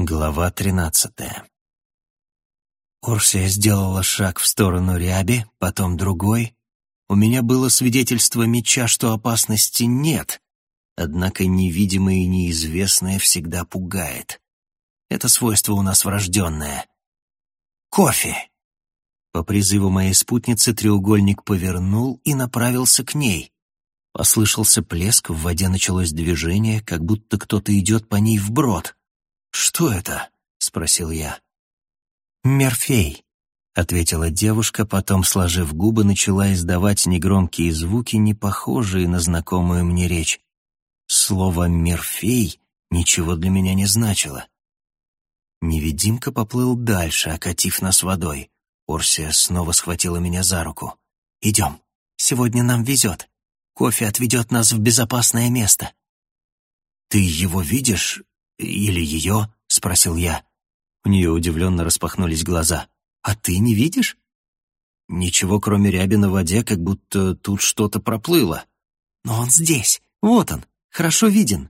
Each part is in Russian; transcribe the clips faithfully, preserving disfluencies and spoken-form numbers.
Глава тринадцатая. Орсия сделала шаг в сторону ряби, потом другой. У меня было свидетельство меча, что опасности нет, однако невидимое и неизвестное всегда пугает. Это свойство у нас врожденное. Кофе! По призыву моей спутницы треугольник повернул и направился к ней. Послышался плеск, в воде началось движение, как будто кто-то идет по ней вброд. «Что это?» — спросил я. «Мерфей», — ответила девушка, потом, сложив губы, начала издавать негромкие звуки, не похожие на знакомую мне речь. Слово «мерфей» ничего для меня не значило. Невидимка поплыл дальше, окатив нас водой. Орсия снова схватила меня за руку. «Идем, сегодня нам везет. Кофе отведет нас в безопасное место». «Ты его видишь? Или ее?» — спросил я. У нее удивленно распахнулись глаза. «А ты не видишь?» «Ничего, кроме ряби на воде, как будто тут что-то проплыло». «Но он здесь, вот он, хорошо виден».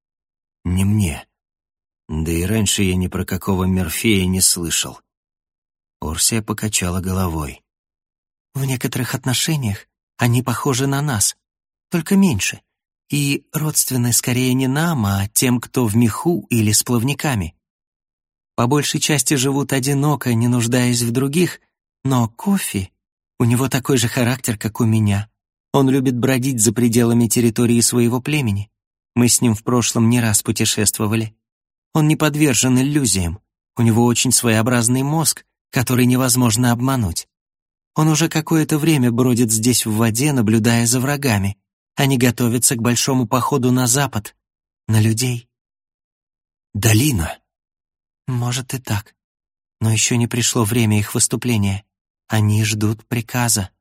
«Не мне. Да и раньше я ни про какого Мерфея не слышал». Орсия покачала головой. «В некоторых отношениях они похожи на нас, только меньше. И родственны скорее не нам, а тем, кто в меху или с плавниками. По большей части живут одиноко, не нуждаясь в других, но кофе, у него такой же характер, как у меня. Он любит бродить за пределами территории своего племени. Мы с ним в прошлом не раз путешествовали. Он не подвержен иллюзиям. У него очень своеобразный мозг, который невозможно обмануть. Он уже какое-то время бродит здесь в воде, наблюдая за врагами. Они готовятся к большому походу на запад, на людей». «Долина?» «Может и так. Но еще не пришло время их выступления. Они ждут приказа».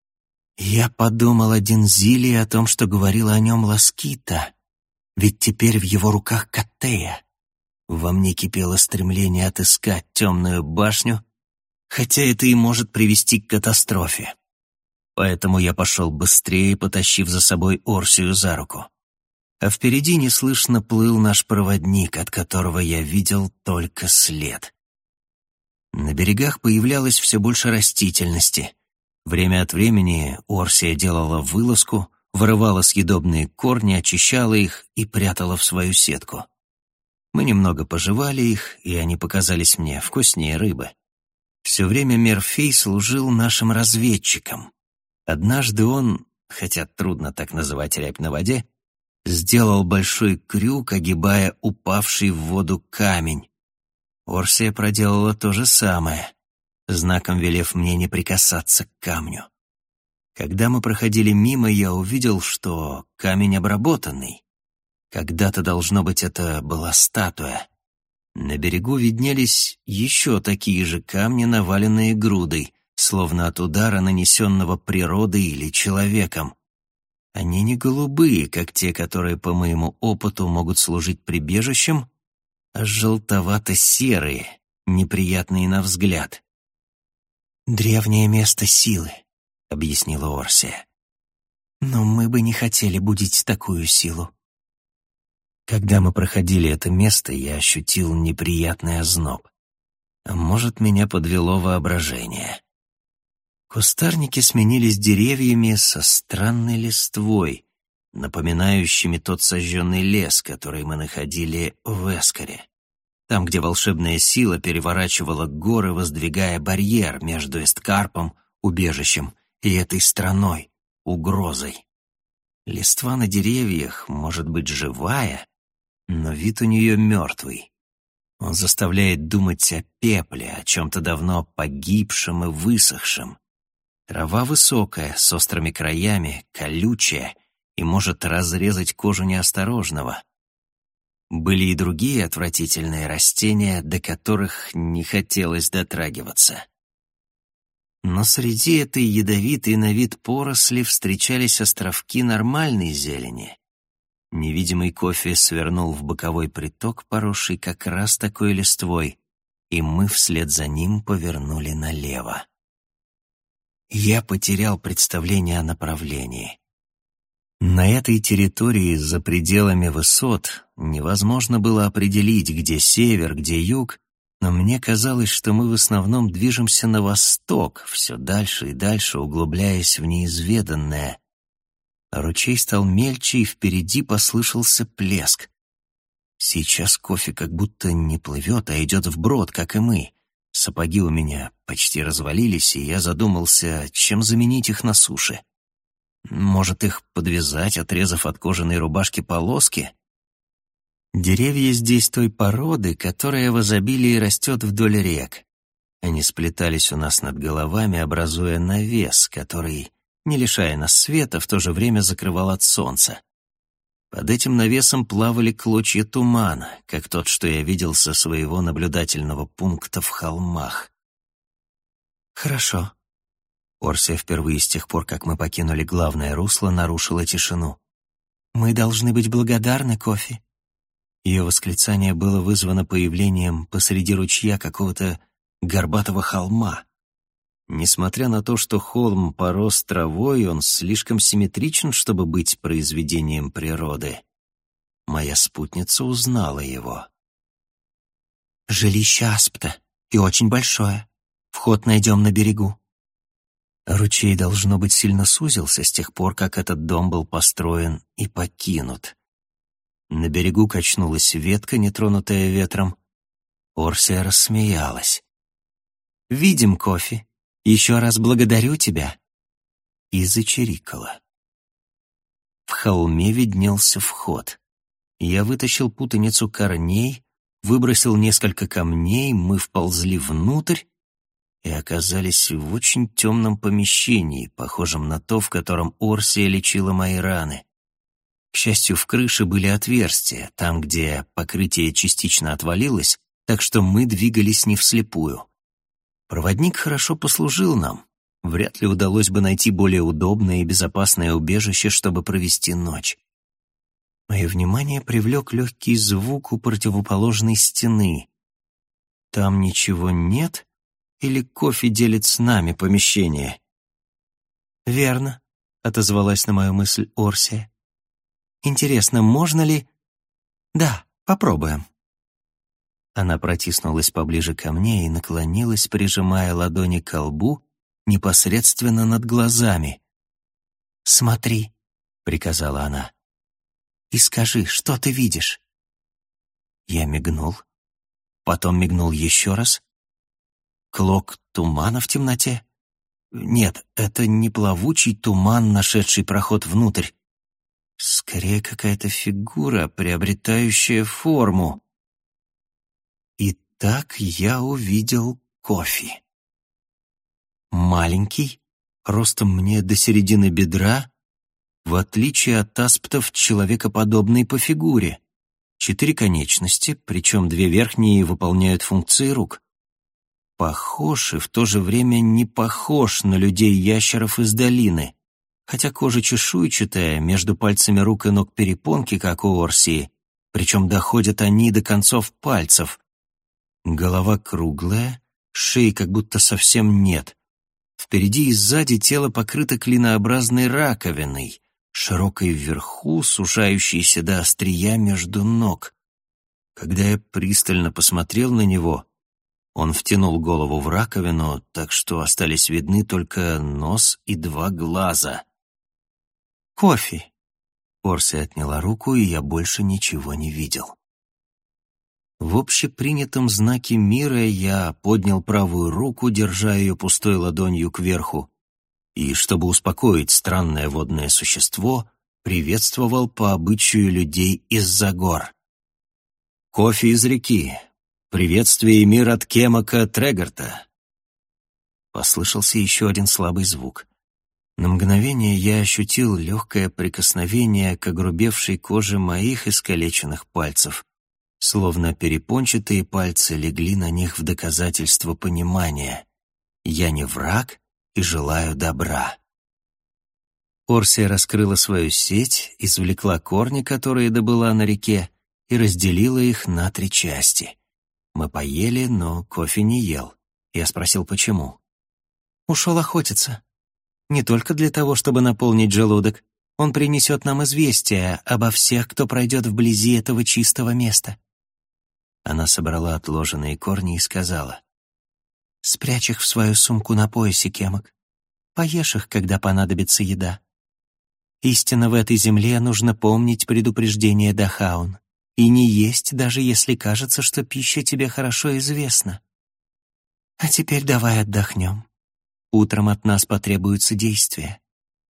Я подумал о Дензиле и о том, что говорила о нем Ласкита. Ведь теперь в его руках Каттея. Во мне кипело стремление отыскать темную башню, хотя это и может привести к катастрофе. Поэтому я пошел быстрее, потащив за собой Орсию за руку. А впереди неслышно плыл наш проводник, от которого я видел только след. На берегах появлялось все больше растительности. Время от времени Орсия делала вылазку, вырывала съедобные корни, очищала их и прятала в свою сетку. Мы немного пожевали их, и они показались мне вкуснее рыбы. Все время Мерфей служил нашим разведчиком. Однажды он, хотя трудно так называть рябь на воде, сделал большой крюк, огибая упавший в воду камень. Орсия проделала то же самое, знаком велев мне не прикасаться к камню. Когда мы проходили мимо, я увидел, что камень обработанный. Когда-то, должно быть, это была статуя. На берегу виднелись еще такие же камни, наваленные грудой, словно от удара, нанесенного природой или человеком. Они не голубые, как те, которые, по моему опыту, могут служить прибежищем, а желтовато-серые, неприятные на взгляд. «Древнее место силы», — объяснила Орсия. «Но мы бы не хотели будить такую силу». Когда мы проходили это место, я ощутил неприятный озноб. А может, меня подвело воображение. Кустарники сменились деревьями со странной листвой, напоминающими тот сожженный лес, который мы находили в Эскоре. Там, где волшебная сила переворачивала горы, воздвигая барьер между Эсткарпом, убежищем, и этой страной, угрозой. Листва на деревьях может быть живая, но вид у нее мертвый. Он заставляет думать о пепле, о чем-то давно погибшем и высохшем. Трава высокая, с острыми краями, колючая и может разрезать кожу неосторожного. Были и другие отвратительные растения, до которых не хотелось дотрагиваться. Но среди этой ядовитой на вид поросли встречались островки нормальной зелени. Невидимый кофе свернул в боковой приток, поросший как раз такой листвой, и мы вслед за ним повернули налево. Я потерял представление о направлении. На этой территории за пределами высот невозможно было определить, где север, где юг, но мне казалось, что мы в основном движемся на восток, все дальше и дальше углубляясь в неизведанное. Ручей стал мельче, и впереди послышался плеск. Сейчас кофе как будто не плывет, а идет вброд, как и мы. Сапоги у меня почти развалились, и я задумался, чем заменить их на суше. Может, их подвязать, отрезав от кожаной рубашки полоски? Деревья здесь той породы, которая в изобилии растет вдоль рек. Они сплетались у нас над головами, образуя навес, который, не лишая нас света, в то же время закрывал от солнца. Под этим навесом плавали клочья тумана, как тот, что я видел со своего наблюдательного пункта в холмах. «Хорошо». Орсия впервые с тех пор, как мы покинули главное русло, нарушила тишину. «Мы должны быть благодарны Кофи». Ее восклицание было вызвано появлением посреди ручья какого-то горбатого холма. Несмотря на то, что холм порос травой, он слишком симметричен, чтобы быть произведением природы. Моя спутница узнала его. «Жилище Аспта, и очень большое. Вход найдем на берегу». Ручей, должно быть, сильно сузился с тех пор, как этот дом был построен и покинут. На берегу качнулась ветка, нетронутая ветром. Орсия рассмеялась. «Видим, Кофи. Еще раз благодарю тебя». И зачирикала. В холме виднелся вход. Я вытащил путаницу корней, выбросил несколько камней, мы вползли внутрь и оказались в очень темном помещении, похожем на то, в котором Орсия лечила мои раны. К счастью, в крыше были отверстия, там, где покрытие частично отвалилось, так что мы двигались не вслепую. Проводник хорошо послужил нам. Вряд ли удалось бы найти более удобное и безопасное убежище, чтобы провести ночь. Мое внимание привлек легкий звук у противоположной стены. Там ничего нет? Или Кофи делит с нами помещение? «Верно», — отозвалась на мою мысль Орсия. «Интересно, можно ли...» «Да, попробуем». Она протиснулась поближе ко мне и наклонилась, прижимая ладони к лбу, непосредственно над глазами. «Смотри», — приказала она, — «и скажи, что ты видишь?» Я мигнул, потом мигнул еще раз. Клок тумана в темноте? Нет, это не плавучий туман, нашедший проход внутрь. Скорее, какая-то фигура, приобретающая форму. И так я увидел Кофи. Маленький, ростом мне до середины бедра, в отличие от асптов, человекоподобный по фигуре. Четыре конечности, причем две верхние выполняют функции рук. Похож и в то же время не похож на людей-ящеров из долины, хотя кожа чешуйчатая, между пальцами рук и ног перепонки, как у Орсии, причем доходят они до концов пальцев. Голова круглая, шеи как будто совсем нет. Впереди и сзади тело покрыто клинообразной раковиной, широкой вверху, сужающейся до острия между ног. Когда я пристально посмотрел на него, он втянул голову в раковину, так что остались видны только нос и два глаза. «Кофи!» Орсия отняла руку, и я больше ничего не видел. В общепринятом знаке мира я поднял правую руку, держа ее пустой ладонью кверху, и, чтобы успокоить странное водное существо, приветствовал по обычаю людей из-за гор. «Кофе из реки! Приветствие и мир от Кемака Трегарта!» Послышался еще один слабый звук. На мгновение я ощутил легкое прикосновение к огрубевшей коже моих искалеченных пальцев, словно перепончатые пальцы легли на них в доказательство понимания. Я не враг и желаю добра. Орсия раскрыла свою сеть, извлекла корни, которые добыла на реке, и разделила их на три части. Мы поели, но кофе не ел. Я спросил, почему. «Ушел охотиться. Не только для того, чтобы наполнить желудок, Он принесет нам известие обо всех, кто пройдет вблизи этого чистого места». Она собрала отложенные корни и сказала: «Спрячь их в свою сумку на поясе, Кемок. Поешь их, когда понадобится еда. Истинно в этой земле нужно помнить предупреждение Дахаун и не есть, даже если кажется, что пища тебе хорошо известна. А теперь давай отдохнем. Утром от нас потребуется действие».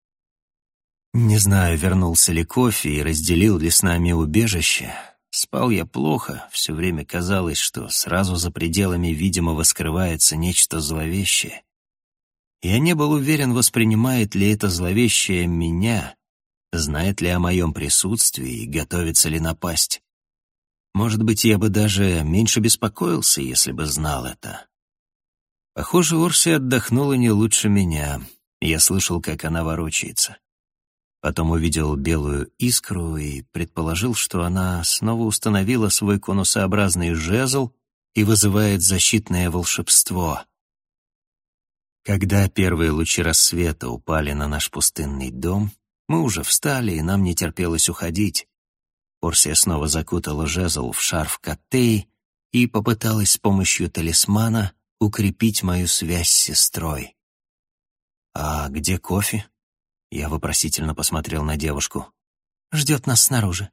Не знаю, вернулся ли кофе и разделил ли с нами убежище. Спал я плохо, все время казалось, что сразу за пределами видимого скрывается нечто зловещее. Я не был уверен, воспринимает ли это зловещее меня, знает ли о моем присутствии и готовится ли напасть. Может быть, я бы даже меньше беспокоился, если бы знал это. Похоже, Орси отдохнула не лучше меня. Я слышал, как она ворочается. Потом увидел белую искру и предположил, что она снова установила свой конусообразный жезл и вызывает защитное волшебство. Когда первые лучи рассвета упали на наш пустынный дом, мы уже встали, и нам не терпелось уходить. Порсия снова закутала жезл в шарф Каттеи и попыталась с помощью талисмана укрепить мою связь с сестрой. «А где кофе?» Я вопросительно посмотрел на девушку. «Ждет нас снаружи».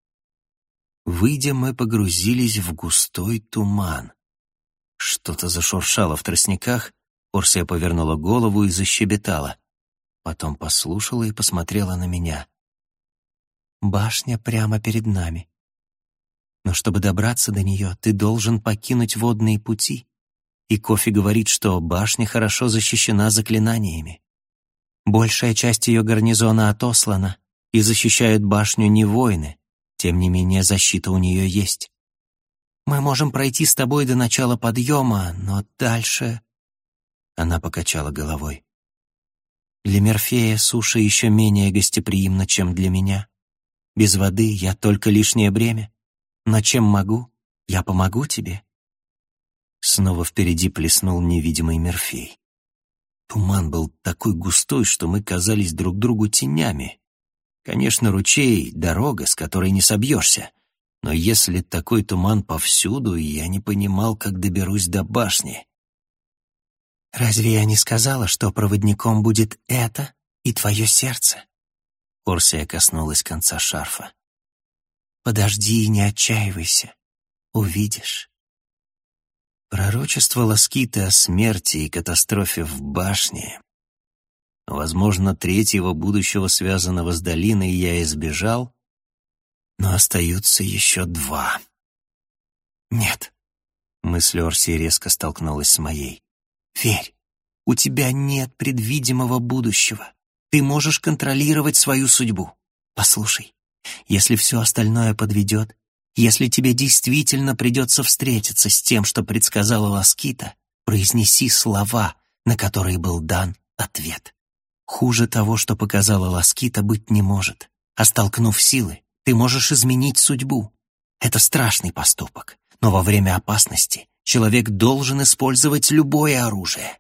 Выйдя, мы погрузились в густой туман. Что-то зашуршало в тростниках, Порсия повернула голову и защебетала. Потом послушала и посмотрела на меня. «Башня прямо перед нами. Но чтобы добраться до нее, ты должен покинуть водные пути. И кофе говорит, что башня хорошо защищена заклинаниями. Большая часть ее гарнизона отослана, и защищают башню не воины, тем не менее защита у нее есть. Мы можем пройти с тобой до начала подъема, но дальше...» Она покачала головой. «Для Мерфея суша еще менее гостеприимна, чем для меня. Без воды я только лишнее бремя, но чем могу, я помогу тебе». Снова впереди плеснул невидимый Мерфей. Туман был такой густой, что мы казались друг другу тенями. Конечно, ручей — дорога, с которой не собьешься. Но если такой туман повсюду, я не понимал, как доберусь до башни. «Разве я не сказала, что проводником будет это и твое сердце?» Орсия коснулась конца шарфа. «Подожди и не отчаивайся. Увидишь». Пророчество Ласкиты о смерти и катастрофе в башне. Возможно, третьего будущего, связанного с долиной, я избежал, но остаются еще два. «Нет», — мысль Орсии резко столкнулась с моей. «Верь, у тебя нет предвидимого будущего. Ты можешь контролировать свою судьбу. Послушай, если все остальное подведет, если тебе действительно придется встретиться с тем, что предсказала Ласкита, произнеси слова, на которые был дан ответ. Хуже того, что показала Ласкита, быть не может. А столкнув силы, ты можешь изменить судьбу. Это страшный поступок, но во время опасности человек должен использовать любое оружие».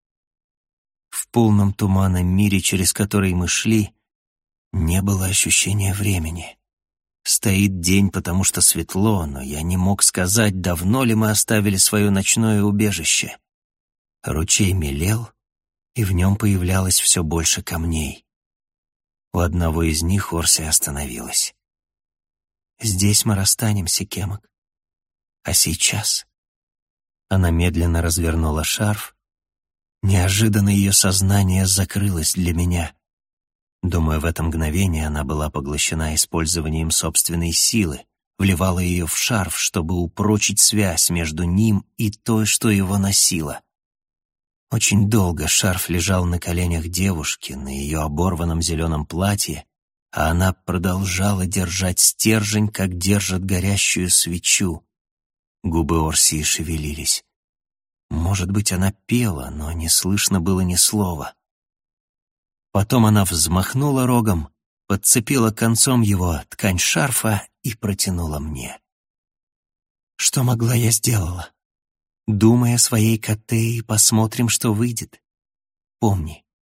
В полном туманном мире, через который мы шли, не было ощущения времени. Стоит день, потому что светло, но я не мог сказать, давно ли мы оставили свое ночное убежище. Ручей мелел, и в нем появлялось все больше камней. У одного из них Орсия остановилась. «Здесь мы расстанемся, Кемок. А сейчас...» Она медленно развернула шарф. Неожиданно ее сознание закрылось для меня. Думаю, в это мгновение она была поглощена использованием собственной силы, вливала ее в шарф, чтобы упрочить связь между ним и той, что его носила. Очень долго шарф лежал на коленях девушки, на ее оборванном зеленом платье, а она продолжала держать стержень, как держит горящую свечу. Губы Орсии шевелились. Может быть, она пела, но не слышно было ни слова. Потом она взмахнула рогом, подцепила концом его ткань шарфа и протянула мне. Что могла, я сделала. Думай о своей Каттеи, посмотрим, что выйдет. Помни,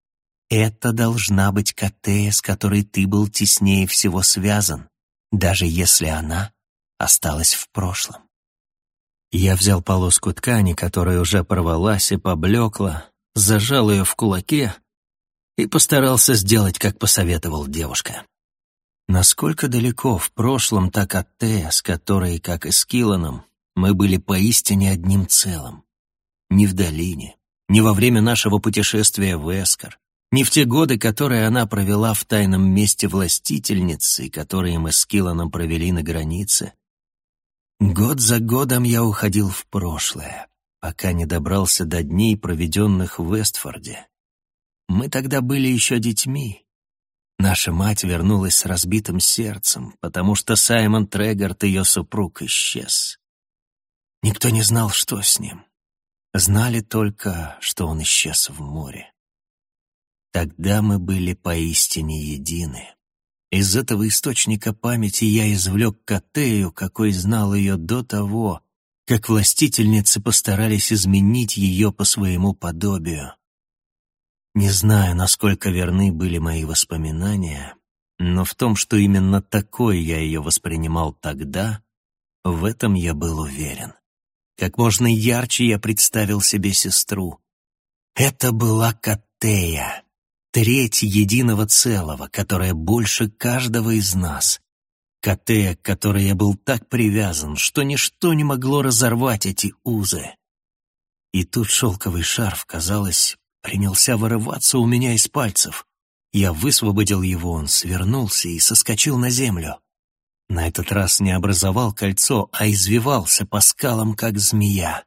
Это должна быть Каттея, с которой ты был теснее всего связан, даже если она осталась в прошлом. Я взял полоску ткани, которая уже порвалась и поблекла, зажал ее в кулаке и постарался сделать, как посоветовал девушка. Насколько далеко в прошлом та Каттея, с которой, как и с Килланом, мы были поистине одним целым. Ни в долине, ни во время нашего путешествия в Эскор, ни в те годы, которые она провела в тайном месте властительницы, которые мы с Килланом провели на границе. Год за годом я уходил в прошлое, пока не добрался до дней, проведенных в Вестфорде. Мы тогда были еще детьми. Наша мать вернулась с разбитым сердцем, потому что Саймон Трегорт, ее супруг, исчез. Никто не знал, что с ним. Знали только, что он исчез в море. Тогда мы были поистине едины. Из этого источника памяти я извлек Каттею, какой знал ее до того, как властительницы постарались изменить ее по своему подобию. Не знаю, насколько верны были мои воспоминания, но в том, что именно такой я ее воспринимал тогда, в этом я был уверен. Как можно ярче я представил себе сестру. Это была Каттея, треть единого целого, которая больше каждого из нас. Каттея, к которой я был так привязан, что ничто не могло разорвать эти узы. И тут шелковый шарф, казалось, принялся вырываться у меня из пальцев. Я высвободил его, он свернулся и соскочил на землю. На этот раз не образовал кольцо, а извивался по скалам, как змея.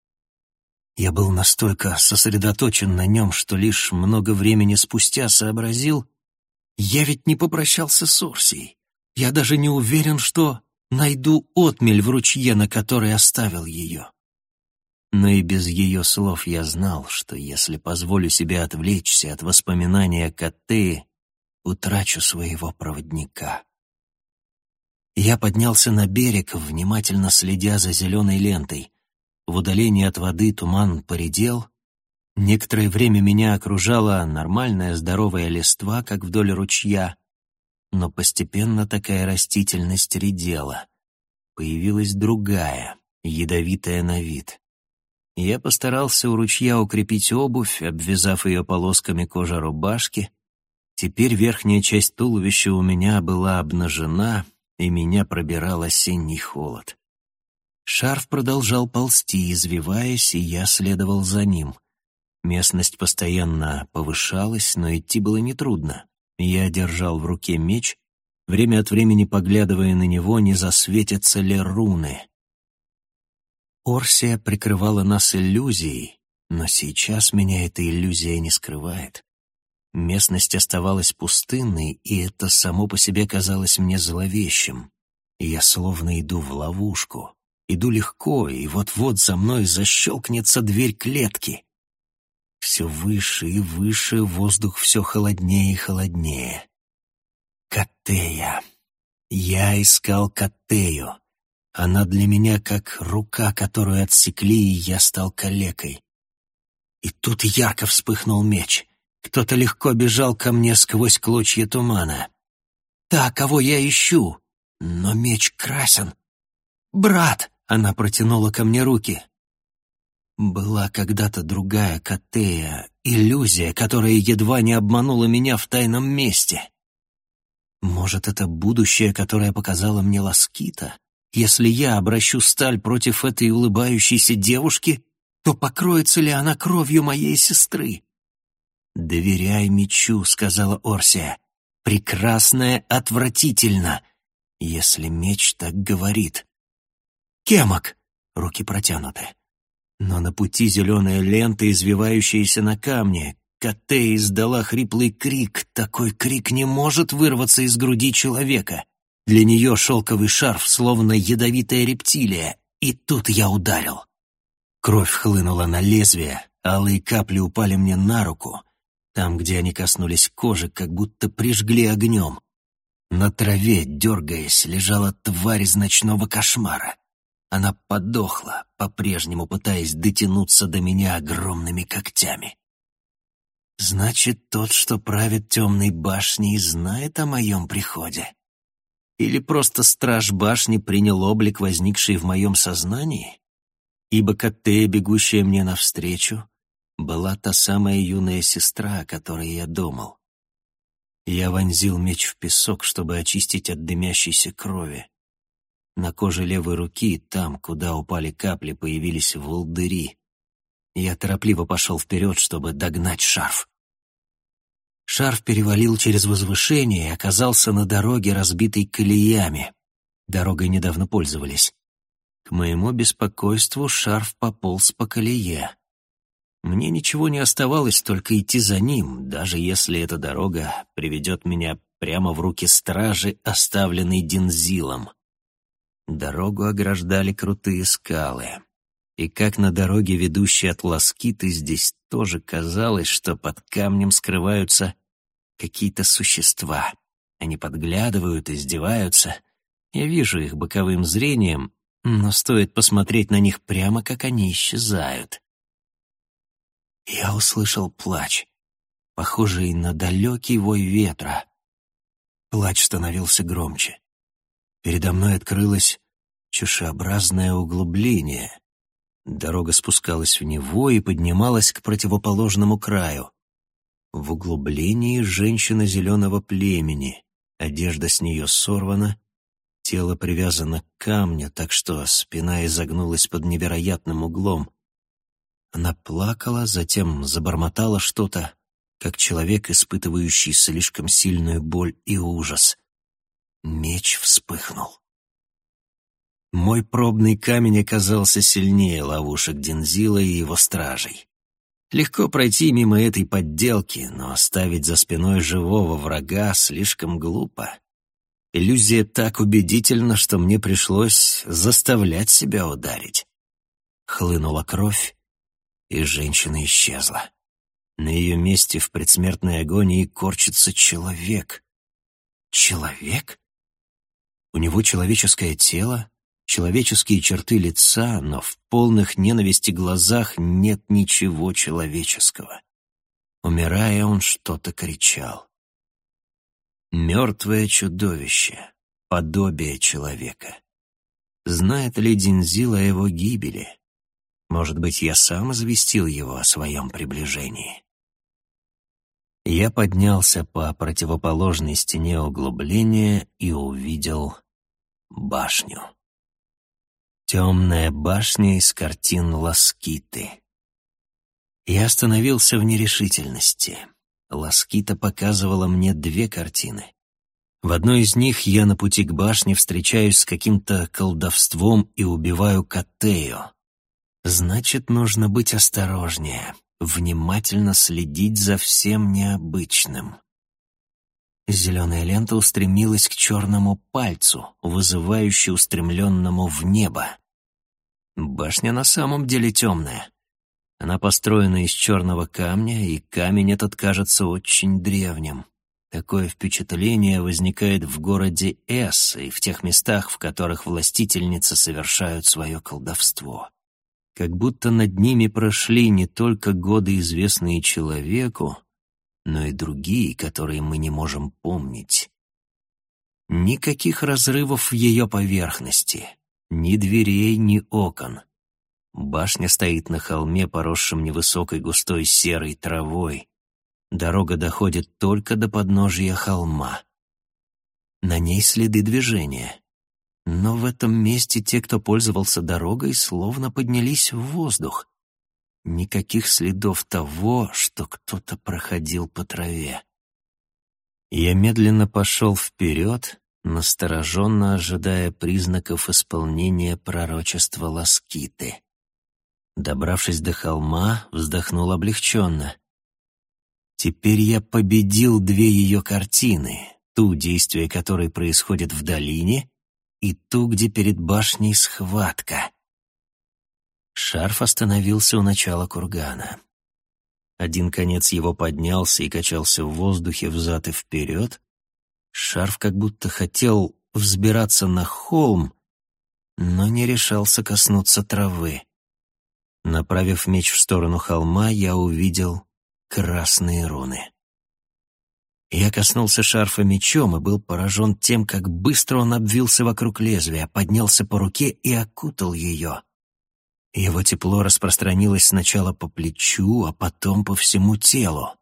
Я был настолько сосредоточен на нем, что лишь много времени спустя сообразил, я ведь не попрощался с Орсией. Я даже не уверен, что найду отмель в ручье, на который оставил ее. Но и без ее слов я знал, что если позволю себе отвлечься от воспоминания о Каттее, утрачу своего проводника. Я поднялся на берег, внимательно следя за зеленой лентой. В удалении от воды туман поредел. Некоторое время меня окружала нормальная здоровая листва, как вдоль ручья, но постепенно такая растительность редела. Появилась другая, ядовитая на вид. Я постарался у ручья укрепить обувь, обвязав ее полосками кожи рубашки. Теперь верхняя часть туловища у меня была обнажена, и меня пробирал осенний холод. Шарф продолжал ползти, извиваясь, и я следовал за ним. Местность постоянно повышалась, но идти было нетрудно. Я держал в руке меч, время от времени поглядывая на него, не засветятся ли руны. Орсия прикрывала нас иллюзией, но сейчас меня эта иллюзия не скрывает. Местность оставалась пустынной, и это само по себе казалось мне зловещим. Я словно иду в ловушку. Иду легко, и вот-вот за мной защелкнется дверь клетки. Все выше и выше, воздух все холоднее и холоднее. Каттея. Я искал Каттею. Она для меня как рука, которую отсекли, и я стал калекой. И тут ярко вспыхнул меч. Кто-то легко бежал ко мне сквозь клочья тумана. Та, кого я ищу. Но меч красен. «Брат!» — она протянула ко мне руки. Была когда-то другая Каттея, иллюзия, которая едва не обманула меня в тайном месте. Может, это будущее, которое показала мне Ласкита? Если я обращу сталь против этой улыбающейся девушки, то покроется ли она кровью моей сестры? «Доверяй мечу», — сказала Орсия. «Прекрасное отвратительно, если меч так говорит». «Кемок!» — руки протянуты. Но на пути зеленая лента, извивающаяся на камне. Каттея издала хриплый крик. Такой крик не может вырваться из груди человека. Для нее шелковый шарф, словно ядовитая рептилия. И тут я ударил. Кровь хлынула на лезвие, алые капли упали мне на руку. Там, где они коснулись кожи, как будто прижгли огнем. На траве, дергаясь, лежала тварь из ночного кошмара. Она подохла, по-прежнему пытаясь дотянуться до меня огромными когтями. Значит, тот, что правит темной башней, знает о моем приходе? Или просто страж башни принял облик, возникший в моем сознании? Ибо Каттея, бегущая мне навстречу, была та самая юная сестра, о которой я думал. Я вонзил меч в песок, чтобы очистить от дымящейся крови. На коже левой руки, там, куда упали капли, появились волдыри. Я торопливо пошел вперед, чтобы догнать шарф. Шарф перевалил через возвышение и оказался на дороге, разбитой колеями. Дорогой недавно пользовались. К моему беспокойству шарф пополз по колее. Мне ничего не оставалось, только идти за ним, даже если эта дорога приведет меня прямо в руки стражи, оставленной Дензилом. Дорогу ограждали крутые скалы. И как на дороге, ведущей от Ласкиты, здесь тоже казалось, что под камнем скрываются какие-то существа. Они подглядывают, издеваются. Я вижу их боковым зрением, но стоит посмотреть на них прямо, как они исчезают. Я услышал плач, похожий на далекий вой ветра. Плач становился громче. Передо мной открылось чашеобразное углубление. Дорога спускалась в него и поднималась к противоположному краю. В углублении женщина зеленого племени. Одежда с нее сорвана, тело привязано к камню, так что спина изогнулась под невероятным углом. Она плакала, затем забормотала что-то, как человек, испытывающий слишком сильную боль и ужас. Меч вспыхнул. Мой пробный камень оказался сильнее ловушек Дензила и его стражей. Легко пройти мимо этой подделки, но оставить за спиной живого врага слишком глупо. Иллюзия так убедительна, что мне пришлось заставлять себя ударить. Хлынула кровь, и женщина исчезла. На ее месте в предсмертной агонии корчится человек. Человек? У него человеческое тело, человеческие черты лица, но в полных ненависти глазах нет ничего человеческого. Умирая, он что-то кричал. Мертвое чудовище, подобие человека. Знает ли Дензил о его гибели? Может быть, я сам известил его о своем приближении? Я поднялся по противоположной стене углубления и увидел башню. Темная башня из картин Ласкиты. Я остановился в нерешительности. Ласкита показывала мне две картины. В одной из них я на пути к башне встречаюсь с каким-то колдовством и убиваю Каттею. Значит, нужно быть осторожнее, внимательно следить за всем необычным. Зеленая лента устремилась к черному пальцу, вызывающе устремленному в небо. Башня на самом деле темная. Она построена из черного камня, и камень этот кажется очень древним. Такое впечатление возникает в городе Эс и в тех местах, в которых властительницы совершают свое колдовство. Как будто над ними прошли не только годы, известные человеку, но и другие, которые мы не можем помнить. Никаких разрывов в ее поверхности, ни дверей, ни окон. Башня стоит на холме, поросшем невысокой густой серой травой. Дорога доходит только до подножия холма. На ней следы движения. Но в этом месте те, кто пользовался дорогой, словно поднялись в воздух. Никаких следов того, что кто-то проходил по траве. Я медленно пошел вперед, настороженно ожидая признаков исполнения пророчества Ласкиты. Добравшись до холма, вздохнул облегченно. Теперь я победил две ее картины, ту, действие которой происходит в долине, и ту, где перед башней схватка. Шарф остановился у начала кургана. Один конец его поднялся и качался в воздухе взад и вперед. Шарф как будто хотел взбираться на холм, но не решался коснуться травы. Направив меч в сторону холма, я увидел красные руны. Я коснулся шарфа мечом и был поражен тем, как быстро он обвился вокруг лезвия, поднялся по руке и окутал ее. Его тепло распространилось сначала по плечу, а потом по всему телу.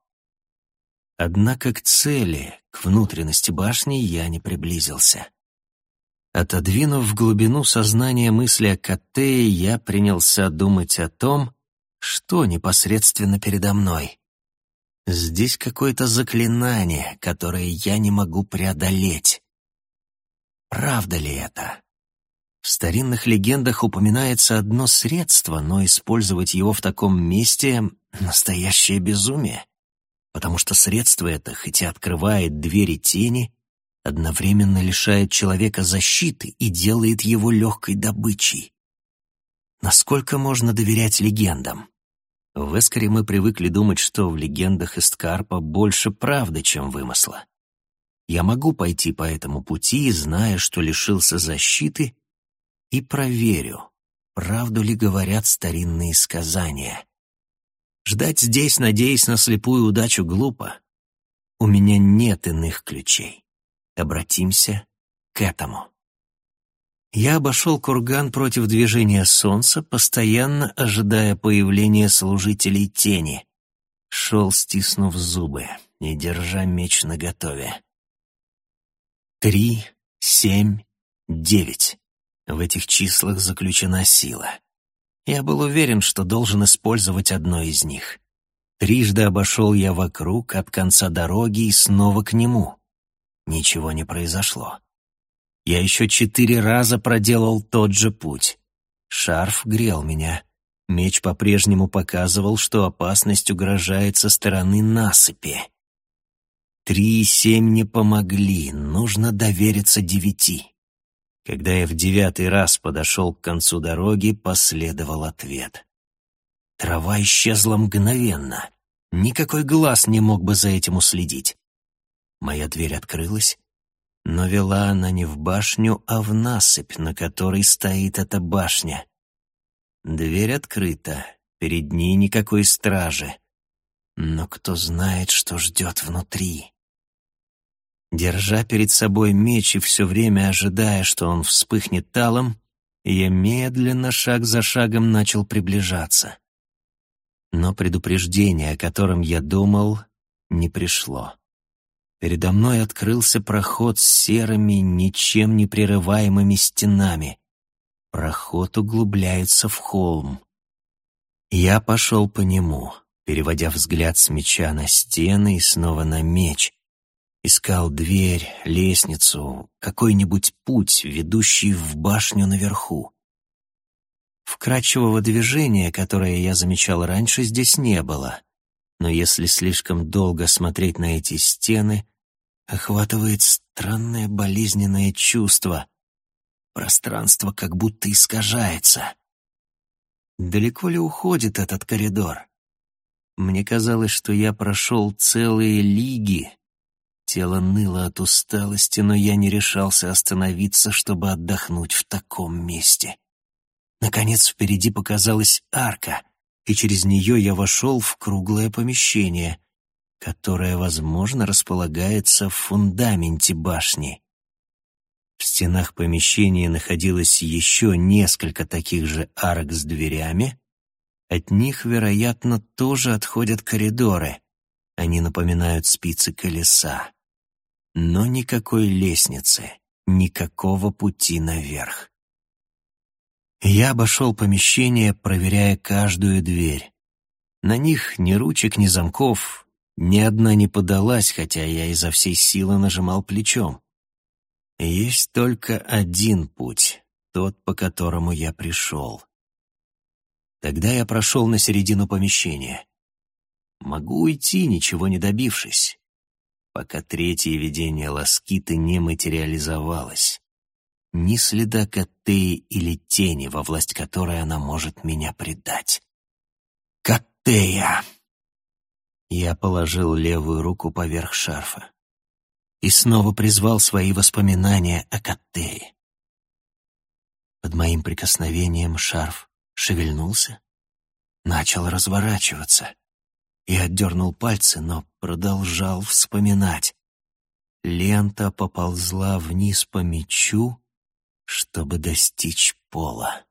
Однако к цели, к внутренности башни, я не приблизился. Отодвинув в глубину сознания мысли о Каттее, я принялся думать о том, что непосредственно передо мной. Здесь какое-то заклинание, которое я не могу преодолеть. Правда ли это? В старинных легендах упоминается одно средство, но использовать его в таком месте — настоящее безумие, потому что средство это, хоть и открывает двери тени, одновременно лишает человека защиты и делает его легкой добычей. Насколько можно доверять легендам? В Эскоре мы привыкли думать, что в легендах Исткарпа больше правды, чем вымысла. Я могу пойти по этому пути, зная, что лишился защиты, и проверю, правду ли говорят старинные сказания. Ждать здесь, надеясь на слепую удачу, глупо. У меня нет иных ключей. Обратимся к этому. Я обошел курган против движения солнца, постоянно ожидая появления служителей тени. Шел, стиснув зубы и держа меч наготове. Три, семь, девять. В этих числах заключена сила. Я был уверен, что должен использовать одно из них. Трижды обошел я вокруг, от конца дороги и снова к нему. Ничего не произошло. Я еще четыре раза проделал тот же путь. Шарф грел меня. Меч по-прежнему показывал, что опасность угрожает со стороны насыпи. Три и семь не помогли, нужно довериться девяти. Когда я в девятый раз подошел к концу дороги, последовал ответ. Трава исчезла мгновенно. Никакой глаз не мог бы за этим уследить. Моя дверь открылась, но вела она не в башню, а в насыпь, на которой стоит эта башня. Дверь открыта, перед ней никакой стражи. Но кто знает, что ждет внутри? Держа перед собой меч и все время ожидая, что он вспыхнет талом, я медленно, шаг за шагом, начал приближаться. Но предупреждение, о котором я думал, не пришло. Передо мной открылся проход с серыми, ничем не прерываемыми стенами. Проход углубляется в холм. Я пошел по нему, переводя взгляд с меча на стены и снова на меч. Искал дверь, лестницу, какой-нибудь путь, ведущий в башню наверху. Вкрадчивого движения, которое я замечал раньше, здесь не было. Но если слишком долго смотреть на эти стены, охватывает странное болезненное чувство. Пространство как будто искажается. Далеко ли уходит этот коридор? Мне казалось, что я прошел целые лиги. Тело ныло от усталости, но я не решался остановиться, чтобы отдохнуть в таком месте. Наконец впереди показалась арка, и через нее я вошел в круглое помещение, которое, возможно, располагается в фундаменте башни. В стенах помещения находилось еще несколько таких же арок с дверями. От них, вероятно, тоже отходят коридоры. Они напоминают спицы колеса. Но никакой лестницы, никакого пути наверх. Я обошел помещение, проверяя каждую дверь. На них ни ручек, ни замков, ни одна не подалась, хотя я изо всей силы нажимал плечом. Есть только один путь, тот, по которому я пришел. Тогда я прошел на середину помещения. Могу уйти, ничего не добившись, пока третье видение Ласкиты не материализовалось. Ни следа Каттеи или тени, во власть которой она может меня предать. Каттея! Я положил левую руку поверх шарфа и снова призвал свои воспоминания о Каттее. Под моим прикосновением шарф шевельнулся, начал разворачиваться. и отдернул пальцы, но продолжал вспоминать. Лента поползла вниз по мячу, чтобы достичь пола.